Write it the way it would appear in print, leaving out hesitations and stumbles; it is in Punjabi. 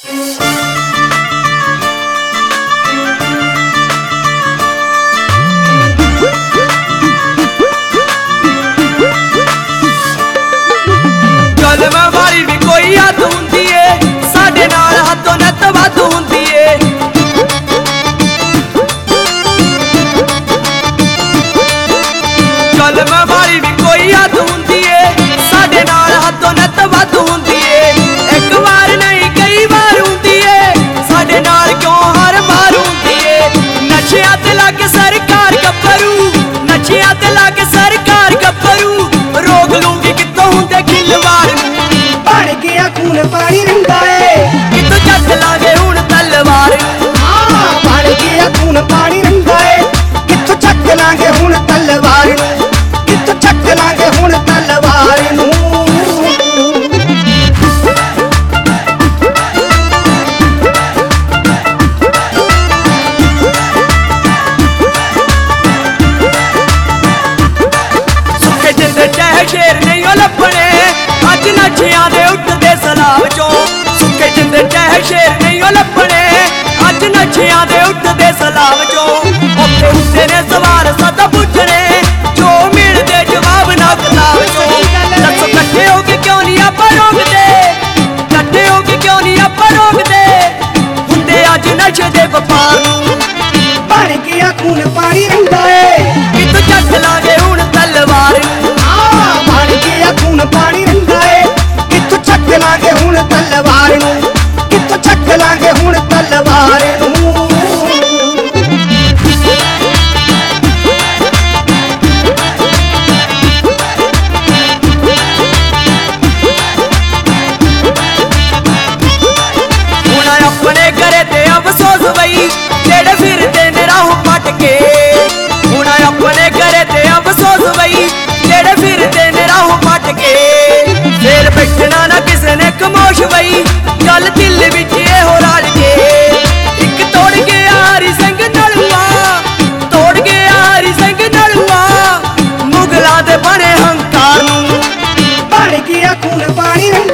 ਜ਼ੁਲਮ ਵਾਲੀ ਵੀ ਕੋਈ ਹੱਦ ਹੁੰਦੀ ਏ, ਸਾਡੇ ਨਾਲ ਹੱਦੋਂ ਨੱਤ ਵੱਧ ਹੁੰਦੀ ਏ। ਜ਼ੁਲਮ ਵਾਲੀ ਵੀ ਕੋਈ ਹੱਦ ਹੁੰਦੀ ਏ, ਸਾਡੇ ਨਾਲ ਹੱਦੋਂ ਨੱਤ ਵੱਧ ਹੁੰਦੀ ਏ। ਇੱਕ ਵਾਰ ਨਹੀਂ ਕਈ ਵਾਰ ਹੁੰਦੀ ਏ, ਸਾਡੇ ਨਾਲ ਕਿਉਂ ਹਰ ਵਾਰ ਹੁੰਦੀ ਏ। ਨਸ਼ਿਆਂ ਤੇ ਲੱਗ ਸਰਕਾਰ ਗੱਭਰੂ, ਨਸ਼ਿਆਂ ਤੇ ਲੱਗ ਸਰਕਾਰ ਗੱਭਰੂ, ਰੋਕ ਲੂੰਗੀ ਕਿੱਥੋਂ ਹੁੰਦੇ ਖਿਲਵਾੜ ਨੂੰ। ਬਣ ਗਿਆ ਖੂਨ ਪਾਣੀ ਰੰਗਾ ਏ, ਕਿੱਥੋਂ ਚੱਕ ਲਾਂਗੇ ਹੁਣ ਤਲਵਾਰ ਨੂੰ। ਹਾਂ ਬਣ ਗਿਆ ਖੂਨ ਪਾਣੀ ਰੰਗਾ ਏ, ਕਿੱਥੋਂ ਚੱਕ ਲਾਂਗੇ ਹੁਣ ਤਲਵਾਰ ਨੂੰ, ਕਿੱਥੋਂ ਚੱਕ ਲਾਂਗੇ ਹੁਣ ਤਲਵਾਰ ਨੂੰ। ਸੁੱਕੇ ਜਿੰਦੇ ਚਾਹੇ ਸ਼ੇਰ ਨਹੀਂ ਉਹ ਲੱਭਣੇ, ਅੱਜ ਨਸ਼ਿਆਂ ਦੇ ਉੱਠਦੇ ਸਲਾਬ ਚੋਂ। ਸੁੱਕੇ ਜਿੰਦੇ ਚਾਹੇ ਸ਼ੇਰ ਨਹੀਂ ਉਹ ਲੱਭਣੇ, ਅੱਜ ਨਸ਼ਿਆਂ ਦੇ ਉੱਠਦੇ ਸਲਾਬ ਚੋਂ। ਉੱਥੇ ਹੁੰਦੇ ਨੇ ਸਵਾਰ ਸਦਾ ਪੁੱਛਣੇ, ਜੋ ਮਿਲਦੇ ਜਵਾਬ ਨਾ ਕਿਤਾਬ ਚੋਂ। ਦੱਸੋ ਇਕੱਠੇ ਹੋ ਕੇ ਕਿਉਂ ਨਹੀਂ ਆਪਾਂ ਰੋਕਦੇ, ਇਕੱਠੇ ਹੋ ਕੇ ਕਿਉਂ ਨਹੀਂ ਆਪਾਂ ਰੋਕਦੇ, ਹੁੰਦੇ ਅੱਜ ਨਸ਼ੇ ਦੇ ਵਪਾਰ ਨੂੰ। ਬਣ ਗਿਆ ਖੂਨ ਪਾਣੀ ਰੰਗਾ ਏ, ਕਿੱਥੋਂ ਚੱਕ ਲਾਂਗੇ ਹੁਣ ਤਲਵਾਰ ਨੂੰ। ਹਾਂ ਬਣ ਗਿਆ ਖੂਨ ਪਾਣੀ ਰੰਗਾ ਏ, ਕਿੱਥੋਂ ਚੱਕ ਲਾਂਗੇ ਹੁਣ ਤਲਵਾਰ ਨੂੰ, ਕਿੱਥੋਂ ਚੱਕ ਲਾਂਗੇ ਹੁਣ ਤਲਵਾਰ ਨੂੰ। ਹੁਣ ਆਪਣੇ ਘਰੇ ਤੇ ਅਫਸੋਸ ਬਈ, ਜਿਹੜੇ ਫਿਰਦੇ ਨੇ ਰਾਹੋਂ ਪਟ ਕੇ। ਹੁਣ ਆਪਣੇ ਘਰੇ ਤੇ ਅਫਸੋਸ ਬਈ, ਜਿਹੜੇ ਫਿਰਦੇ ਨੇ ਰਾਹੋਂ ਪਟ ਕੇ। ਫੇਰ ਬੈਠਣਾ ਨਾ ਕਿਸੇ ਨੇ ਖਮੋਸ਼ ਬਈ, ਗੱਲ ਦਿਲ ਵਿੱਚ ਇਹੋ ਰਲ ਕੇ। ਇੱਕ ਤੋੜ ਗਿਆ ਹਰੀ ਸਿੰਘ ਨਲੂਆ, ਤੋੜ ਗਿਆ ਹਰੀ ਸਿੰਘ ਨਲੂਆ, ਮੁਗਲਾਂ ਦੇ ਬਣੇ ਹੰਕਾਰ ਨੂੰ। ਬਣ ਗਿਆ ਖੂਨ ਪਾਣੀ ਰੰਗਾ